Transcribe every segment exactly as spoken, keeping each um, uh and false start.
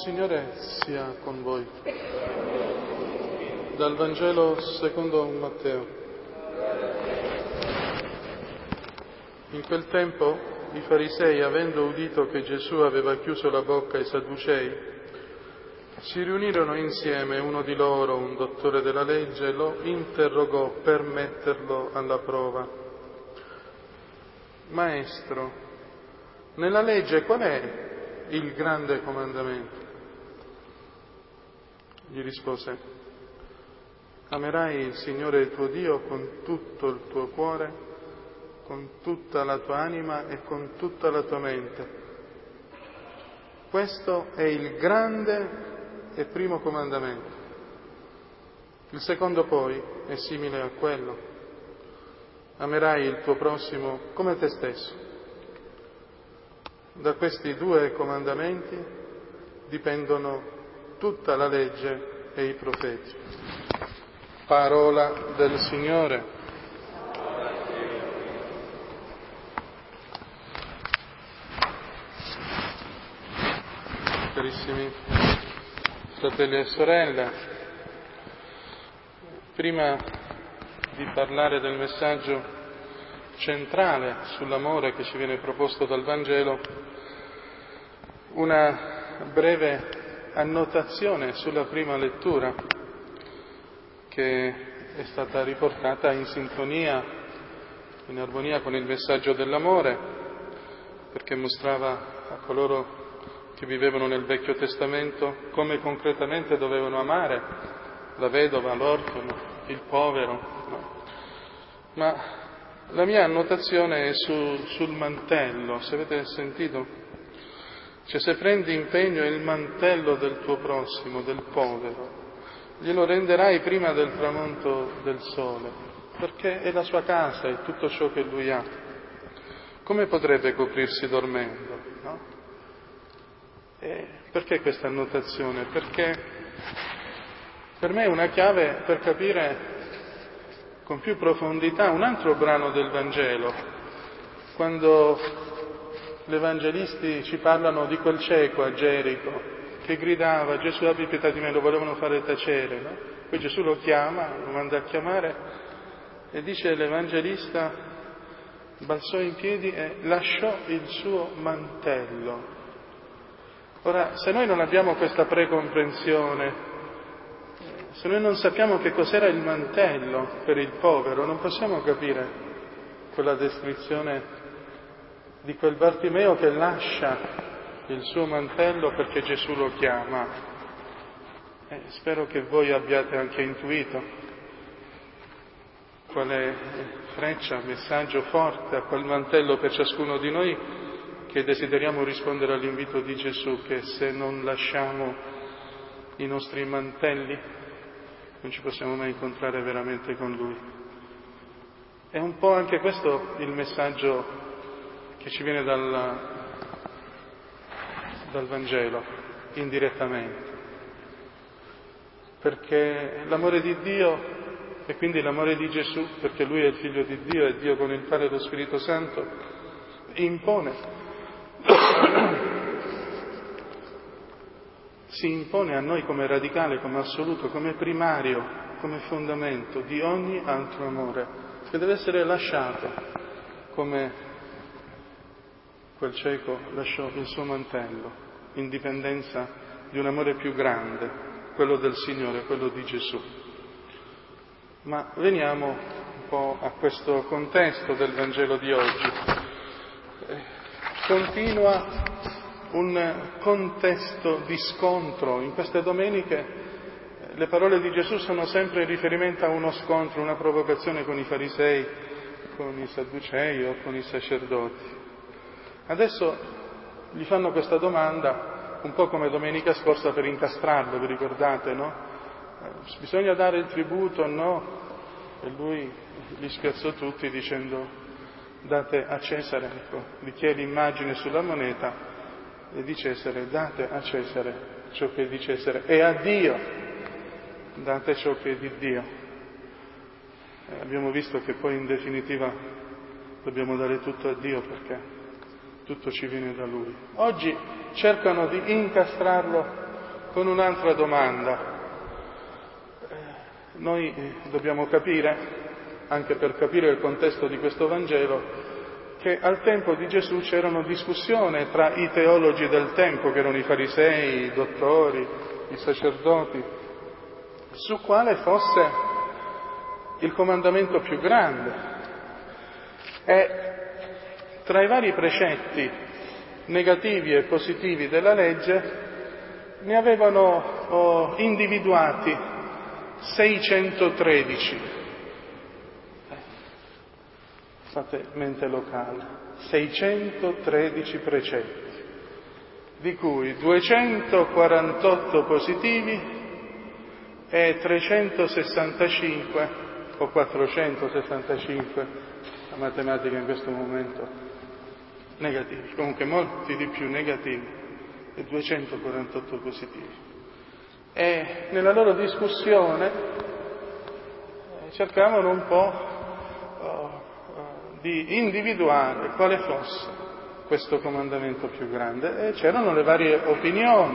Signore sia con voi. Dal Vangelo secondo Matteo. In quel tempo i farisei, avendo udito che Gesù aveva chiuso la bocca ai Sadducei, si riunirono insieme. Uno di loro, un dottore della legge, lo interrogò per metterlo alla prova. Maestro, nella legge qual è il grande comandamento? Gli rispose: amerai il Signore tuo Dio con tutto il tuo cuore, con tutta la tua anima e con tutta la tua mente. Questo è il grande e primo comandamento. Il secondo poi è simile a quello: amerai il tuo prossimo come te stesso. Da questi due comandamenti dipendono tutta la legge e i profeti. Parola del Signore. Carissimi fratelli e sorelle, prima di parlare del messaggio centrale sull'amore che ci viene proposto dal Vangelo, una breve annotazione sulla prima lettura, che è stata riportata in sintonia, in armonia con il messaggio dell'amore, perché mostrava a coloro che vivevano nel Vecchio Testamento come concretamente dovevano amare la vedova, l'orfano, il povero. No? Ma la mia annotazione è su, sul mantello, se avete sentito? Cioè, se prendi impegno il mantello del tuo prossimo, del povero, glielo renderai prima del tramonto del sole, perché è la sua casa, è tutto ciò che lui ha. Come potrebbe coprirsi dormendo, no? E perché questa annotazione? Perché per me è una chiave per capire con più profondità un altro brano del Vangelo, quando gli evangelisti ci parlano di quel cieco a Gerico che gridava: Gesù, abbi pietà di me, lo volevano fare tacere, no? Poi Gesù lo chiama, lo manda a chiamare e dice l'evangelista: balzò in piedi e lasciò il suo mantello. Ora, se noi non abbiamo questa precomprensione, se noi non sappiamo che cos'era il mantello per il povero, non possiamo capire quella descrizione di quel Bartimeo che lascia il suo mantello perché Gesù lo chiama. Eh, spero che voi abbiate anche intuito quale freccia, messaggio forte a quel mantello per ciascuno di noi, che desideriamo rispondere all'invito di Gesù, che se non lasciamo i nostri mantelli non ci possiamo mai incontrare veramente con Lui. È un po' anche questo il messaggio che ci viene dal, dal Vangelo, indirettamente. Perché l'amore di Dio, e quindi l'amore di Gesù, perché Lui è il Figlio di Dio, è Dio con il Padre e lo Spirito Santo, impone, si impone a noi come radicale, come assoluto, come primario, come fondamento di ogni altro amore, che deve essere lasciato, come quel cieco lasciò il suo mantello, in dipendenza di un amore più grande, quello del Signore, quello di Gesù. Ma veniamo un po' a questo contesto del Vangelo di oggi. Continua un contesto di scontro. In queste domeniche le parole di Gesù sono sempre in riferimento a uno scontro, una provocazione con i farisei, con i sadducei o con i sacerdoti. Adesso gli fanno questa domanda, un po' come domenica scorsa, per incastrarlo, vi ricordate, no? Eh, bisogna dare il tributo o no? E lui li spiazzò tutti dicendo: date a Cesare, ecco, di chi è l'immagine sulla moneta, e di Cesare date a Cesare ciò che è di Cesare, e a Dio date ciò che è di Dio. E abbiamo visto che poi in definitiva dobbiamo dare tutto a Dio, perché tutto ci viene da Lui. Oggi cercano di incastrarlo con un'altra domanda. Noi dobbiamo capire, anche per capire il contesto di questo Vangelo, che al tempo di Gesù c'erano discussioni tra i teologi del tempo, che erano i farisei, i dottori, i sacerdoti, su quale fosse il comandamento più grande. E tra i vari precetti negativi e positivi della legge ne avevano oh, individuati seicentotredici. Fate mente locale, seicentotredici precetti, di cui duecentoquarantotto positivi e trecentosessantacinque o quattrocentosessantacinque, la matematica in questo momento, negativi, comunque molti di più negativi e duecentoquarantotto positivi. E nella loro discussione cercavano un po' di individuare quale fosse questo comandamento più grande, e c'erano le varie opinioni.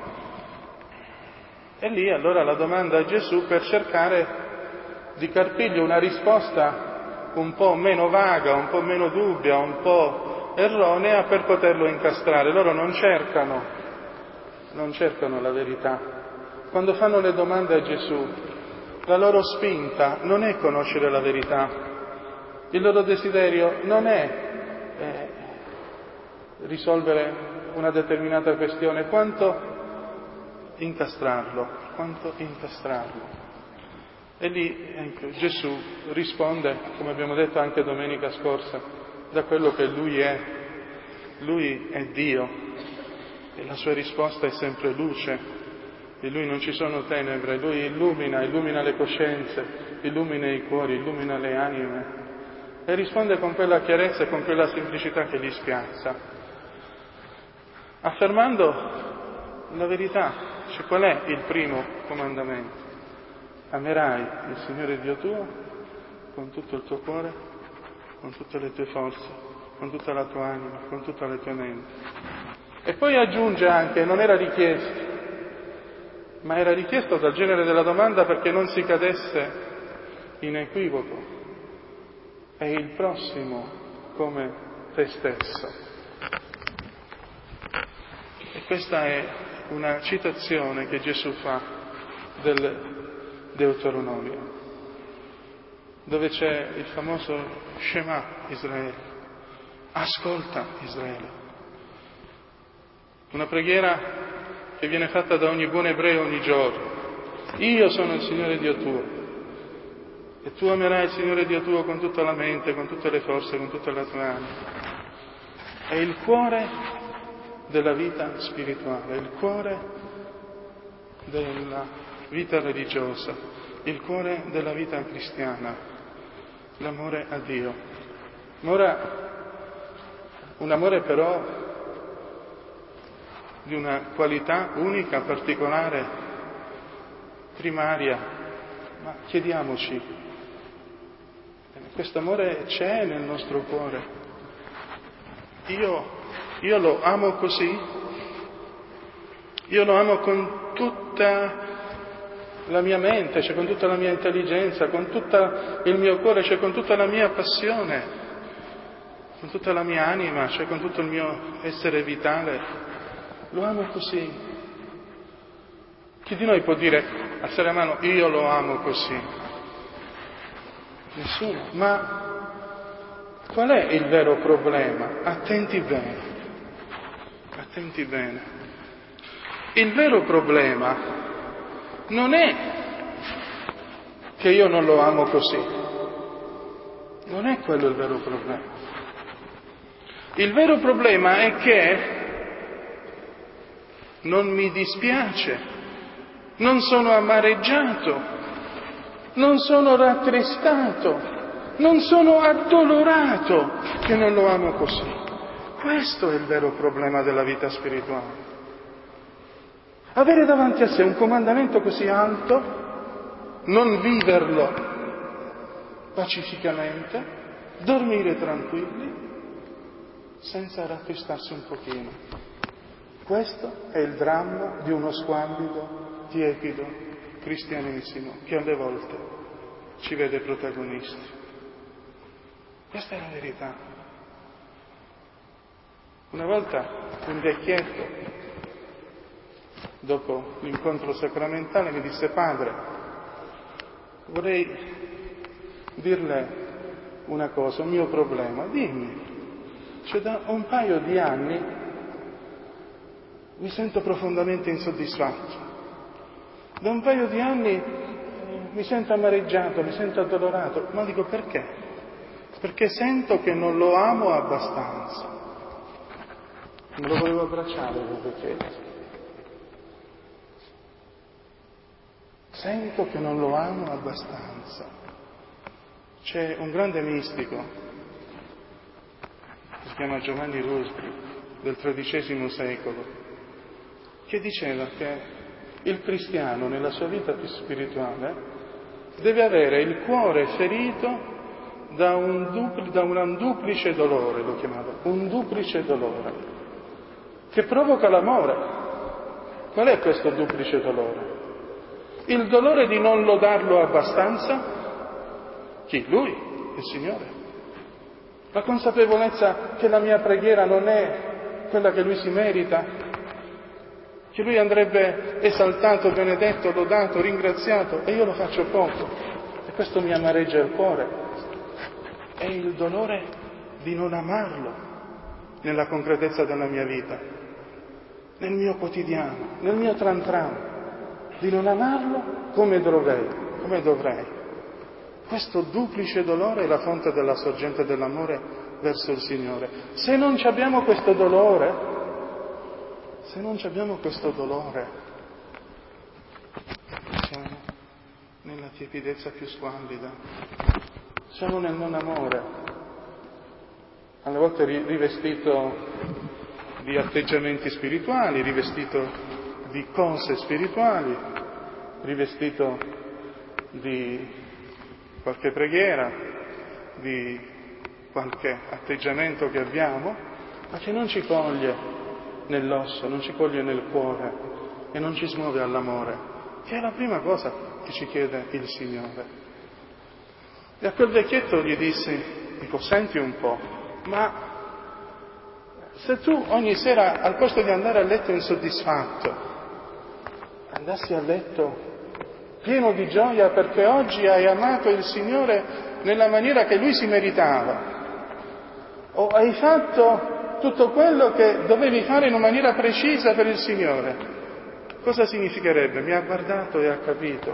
E lì allora la domanda a Gesù, per cercare di carpirgli una risposta un po' meno vaga, un po' meno dubbia, un po' erronea, per poterlo incastrare. Loro non cercano, non cercano la verità. Quando fanno le domande a Gesù, la loro spinta non è conoscere la verità. Il loro desiderio non è eh, risolvere una determinata questione, quanto incastrarlo, quanto incastrarlo. E lì ecco, Gesù risponde, come abbiamo detto anche domenica scorsa, da quello che Lui è. Lui è Dio e la sua risposta è sempre luce. In Lui non ci sono tenebre, Lui illumina, illumina le coscienze, illumina i cuori, illumina le anime. E risponde con quella chiarezza e con quella semplicità che gli spiazza, affermando la verità. Cioè, qual è il primo comandamento? Amerai il Signore Dio tuo con tutto il tuo cuore, con tutte le tue forze, con tutta la tua anima, con tutta le tue menti. E poi aggiunge anche, non era richiesto, ma era richiesto dal genere della domanda perché non si cadesse in equivoco. È il prossimo come te stesso. E questa è una citazione che Gesù fa del Deuteronomio, dove c'è il famoso Shema Israele, ascolta Israele. Una preghiera che viene fatta da ogni buon ebreo ogni giorno. Io sono il Signore Dio tuo. E tu amerai il Signore Dio tuo con tutta la mente, con tutte le forze, con tutta la tua anima. È il cuore della vita spirituale, il cuore della vita religiosa, il cuore della vita cristiana, l'amore a Dio. Ora, un amore però di una qualità unica, particolare, primaria, ma chiediamoci, questo amore c'è nel nostro cuore. Io, io lo amo così, io lo amo con tutta la mia mente, cioè con tutta la mia intelligenza, con tutto il mio cuore, cioè con tutta la mia passione, con tutta la mia anima, cioè con tutto il mio essere vitale. Lo amo così. Chi di noi può dire, alzare la mano, io lo amo così? Nessuno. Ma qual è il vero problema? Attenti bene, attenti bene. Il vero problema non è che io non lo amo così, non è quello il vero problema. Il vero problema è che non mi dispiace, non sono amareggiato, non sono rattristato, non sono addolorato che non lo amo così. Questo è il vero problema della vita spirituale. Avere davanti a sé un comandamento così alto, non viverlo pacificamente, dormire tranquilli, senza rattristarsi un pochino. Questo è il dramma di uno squallido, tiepido cristianesimo che alle volte ci vede protagonisti. Questa è la verità. Una volta un vecchietto, dopo l'incontro sacramentale, mi disse: padre, vorrei dirle una cosa, un mio problema. Dimmi. Cioè, da un paio di anni mi sento profondamente insoddisfatto. Da un paio di anni eh, mi sento amareggiato, mi sento addolorato. Ma dico: perché? Perché sento che non lo amo abbastanza. Me lo volevo abbracciare quel vecchietto. Sento che non lo amo abbastanza. C'è un grande mistico, che si chiama Giovanni Rusbri, del tredicesimo secolo, che diceva che il cristiano nella sua vita più spirituale deve avere il cuore ferito da un, dupli, da un duplice dolore, lo chiamava, un duplice dolore, che provoca l'amore. Qual è questo duplice dolore? Il dolore di non lodarlo abbastanza. Chi? Lui, il Signore. La consapevolezza che la mia preghiera non è quella che Lui si merita, che Lui andrebbe esaltato, benedetto, lodato, ringraziato, e io lo faccio poco. E questo mi amareggia il cuore. È il dolore di non amarlo nella concretezza della mia vita, nel mio quotidiano, nel mio tran tran, di non amarlo come dovrei, come dovrei. Questo duplice dolore è la fonte della sorgente dell'amore verso il Signore. Se non ci abbiamo questo dolore, se non ci abbiamo questo dolore, siamo nella tiepidezza più squallida, siamo nel non amore, alle volte rivestito di atteggiamenti spirituali, rivestito di cose spirituali, rivestito di qualche preghiera, di qualche atteggiamento che abbiamo, ma che non ci coglie nell'osso, non ci coglie nel cuore e non ci smuove all'amore, che è la prima cosa che ci chiede il Signore. E a quel vecchietto gli dissi, dico: senti un po', ma se tu ogni sera, al posto di andare a letto insoddisfatto, andassi a letto pieno di gioia perché oggi hai amato il Signore nella maniera che Lui si meritava, o hai fatto tutto quello che dovevi fare in una maniera precisa per il Signore, cosa significherebbe? Mi ha guardato e ha capito,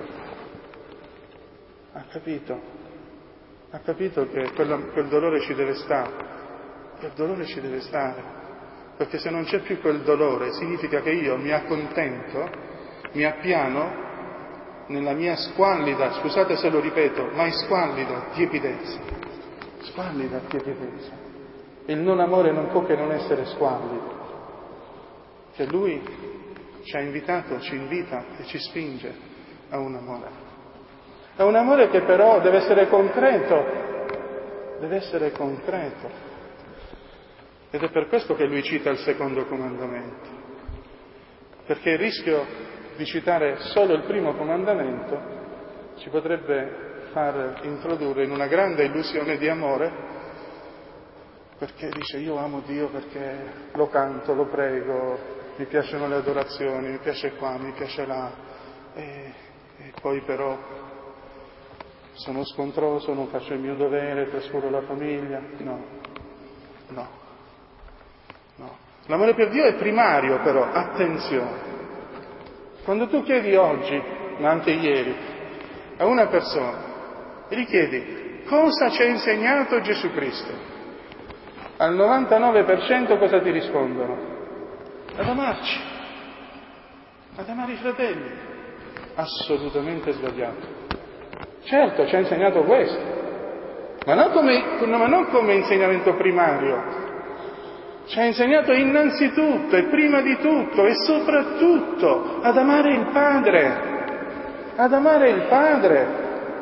ha capito, ha capito che quel, quel dolore ci deve stare, quel dolore ci deve stare, perché se non c'è più quel dolore significa che io mi accontento, mi appiano nella mia squallida, scusate se lo ripeto, ma è squallida tiepidezza, squallida tiepidezza. Il non amore non può che non essere squallido, che Lui ci ha invitato, ci invita e ci spinge a un amore. A un amore che però deve essere concreto, deve essere concreto. Ed è per questo che Lui cita il secondo comandamento, perché il rischio di citare solo il primo comandamento ci potrebbe far introdurre in una grande illusione di amore, perché dice: io amo Dio perché lo canto, lo prego, mi piacciono le adorazioni, mi piace qua, mi piace là, e, e poi però sono scontroso, non faccio il mio dovere, trascuro la famiglia. No, no, no. L'amore per Dio è primario, però, attenzione. Quando tu chiedi oggi, ma anche ieri, a una persona, e gli chiedi: cosa ci ha insegnato Gesù Cristo? Al novantanove per cento cosa ti rispondono? Ad amarci, ad amare i fratelli. Assolutamente sbagliato. Certo, ci ha insegnato questo, ma non come, ma non come insegnamento primario. Ci ha insegnato innanzitutto e prima di tutto e soprattutto ad amare il Padre, ad amare il Padre.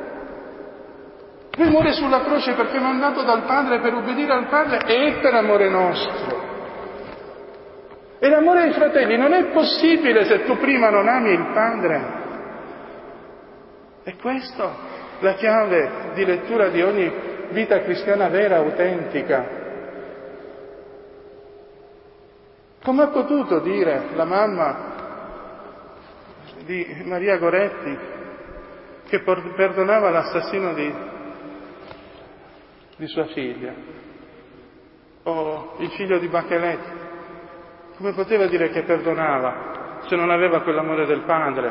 Lui muore sulla croce perché è mandato dal Padre per ubbidire al Padre e per amore nostro. E l'amore ai fratelli non è possibile se tu prima non ami il Padre. È questa la chiave di lettura di ogni vita cristiana vera, autentica. Come ha potuto dire la mamma di Maria Goretti, che perdonava l'assassino di, di sua figlia, o il figlio di Bachelet, come poteva dire che perdonava se non aveva quell'amore del Padre?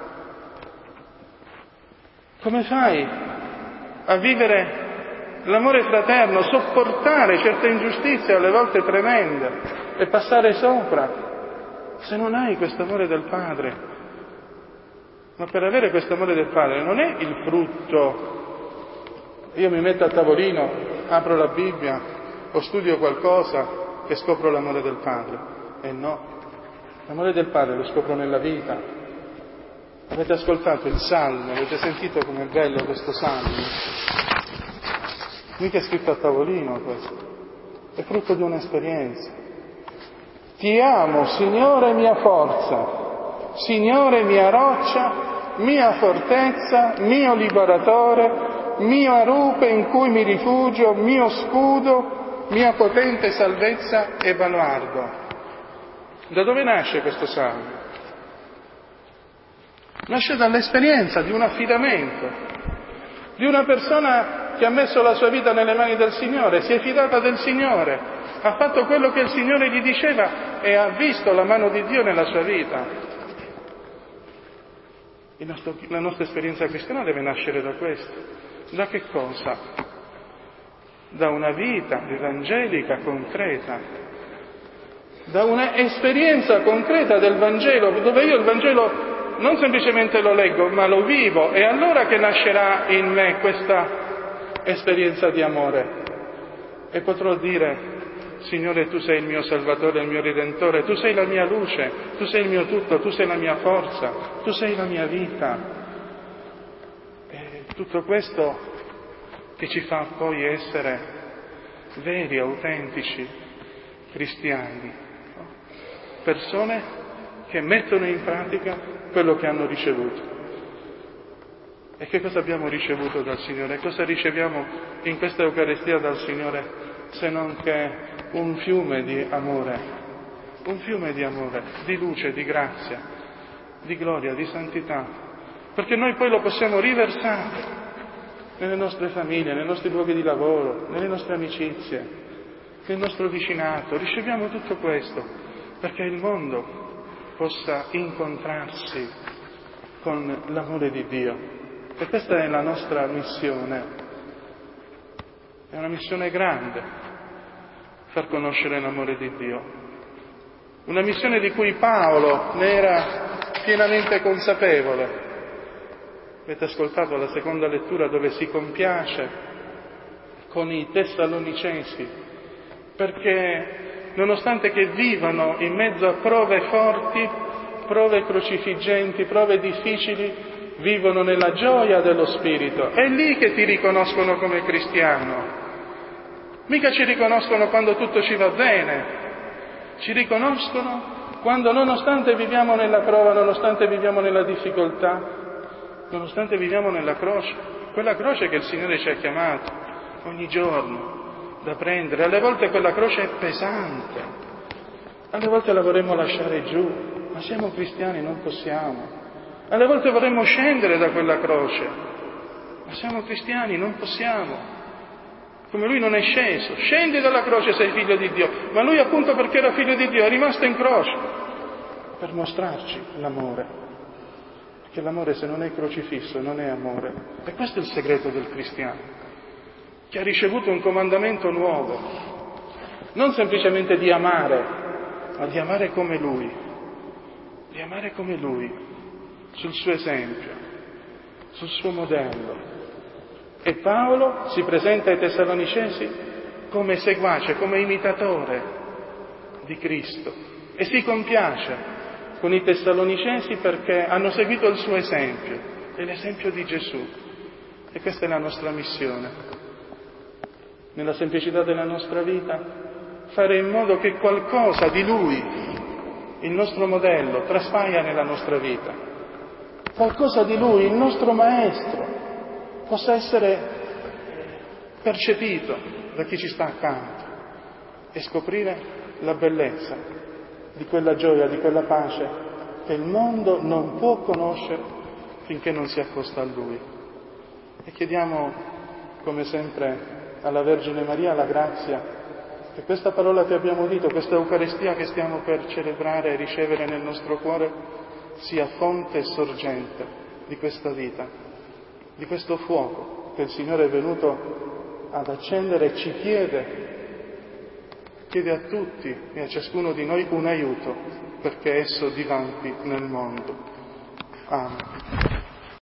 Come fai a vivere l'amore fraterno, sopportare certe ingiustizie alle volte tremende e passare sopra se non hai questo amore del Padre? Ma per avere questo amore del Padre non è il frutto, io mi metto a tavolino, apro la Bibbia o studio qualcosa e scopro l'amore del Padre. E no, l'amore del Padre lo scopro nella vita. Avete ascoltato il Salmo, avete sentito com'è bello questo Salmo? Mica è scritto a tavolino questo, è frutto di un'esperienza. Ti amo, Signore mia forza, Signore mia roccia, mia fortezza, mio liberatore, mia rupe in cui mi rifugio, mio scudo, mia potente salvezza e baluardo. Da dove nasce questo Salmo? Nasce dall'esperienza di un affidamento, di una persona che ha messo la sua vita nelle mani del Signore, si è fidata del Signore, ha fatto quello che il Signore gli diceva e ha visto la mano di Dio nella sua vita. Il nostro, la nostra esperienza cristiana deve nascere da questo. Da che cosa? Da una vita evangelica concreta, da una esperienza concreta del Vangelo, dove io il Vangelo non semplicemente lo leggo, ma lo vivo, è allora che nascerà in me questa esperienza di amore. E potrò dire, Signore, tu sei il mio Salvatore, il mio Redentore, tu sei la mia luce, tu sei il mio tutto, tu sei la mia forza, tu sei la mia vita. E tutto questo che ci fa poi essere veri, autentici cristiani, persone che mettono in pratica quello che hanno ricevuto. E che cosa abbiamo ricevuto dal Signore? Cosa riceviamo in questa Eucaristia dal Signore se non che un fiume di amore, un fiume di amore, di luce, di grazia, di gloria, di santità, perché noi poi lo possiamo riversare nelle nostre famiglie, nei nostri luoghi di lavoro, nelle nostre amicizie, nel nostro vicinato. Riceviamo tutto questo perché il mondo possa incontrarsi con l'amore di Dio. E questa è la nostra missione. È una missione grande, far conoscere l'amore di Dio. Una missione di cui Paolo ne era pienamente consapevole. Avete ascoltato la seconda lettura dove si compiace con i Tessalonicesi, perché nonostante che vivano in mezzo a prove forti, prove crocifiggenti, prove difficili, vivono nella gioia dello Spirito. È lì che ti riconoscono come cristiano. Mica ci riconoscono quando tutto ci va bene, ci riconoscono quando nonostante viviamo nella prova, nonostante viviamo nella difficoltà, nonostante viviamo nella croce, quella croce che il Signore ci ha chiamato ogni giorno da prendere. Alle volte quella croce è pesante, alle volte la vorremmo lasciare giù, ma siamo cristiani, non possiamo. Alle volte vorremmo scendere da quella croce, ma siamo cristiani, non possiamo. Come lui non è sceso, scendi dalla croce, sei figlio di Dio, ma lui appunto perché era figlio di Dio è rimasto in croce per mostrarci l'amore, perché l'amore se non è crocifisso non è amore. E questo è il segreto del cristiano, che ha ricevuto un comandamento nuovo, non semplicemente di amare, ma di amare come Lui, di amare come Lui, sul suo esempio, sul suo modello. E Paolo si presenta ai Tessalonicesi come seguace, come imitatore di Cristo e si compiace con i Tessalonicesi perché hanno seguito il suo esempio, è l'esempio di Gesù. E questa è la nostra missione. Nella semplicità della nostra vita, fare in modo che qualcosa di Lui il nostro modello, traspaia nella nostra vita. Qualcosa di Lui, il nostro Maestro, possa essere percepito da chi ci sta accanto e scoprire la bellezza di quella gioia, di quella pace che il mondo non può conoscere finché non si accosta a Lui. E chiediamo, come sempre, alla Vergine Maria la grazia che questa parola che abbiamo udito, questa Eucaristia che stiamo per celebrare e ricevere nel nostro cuore, sia fonte e sorgente di questa vita, di questo fuoco che il Signore è venuto ad accendere e ci chiede, chiede a tutti e a ciascuno di noi un aiuto perché esso divampi nel mondo. Amen.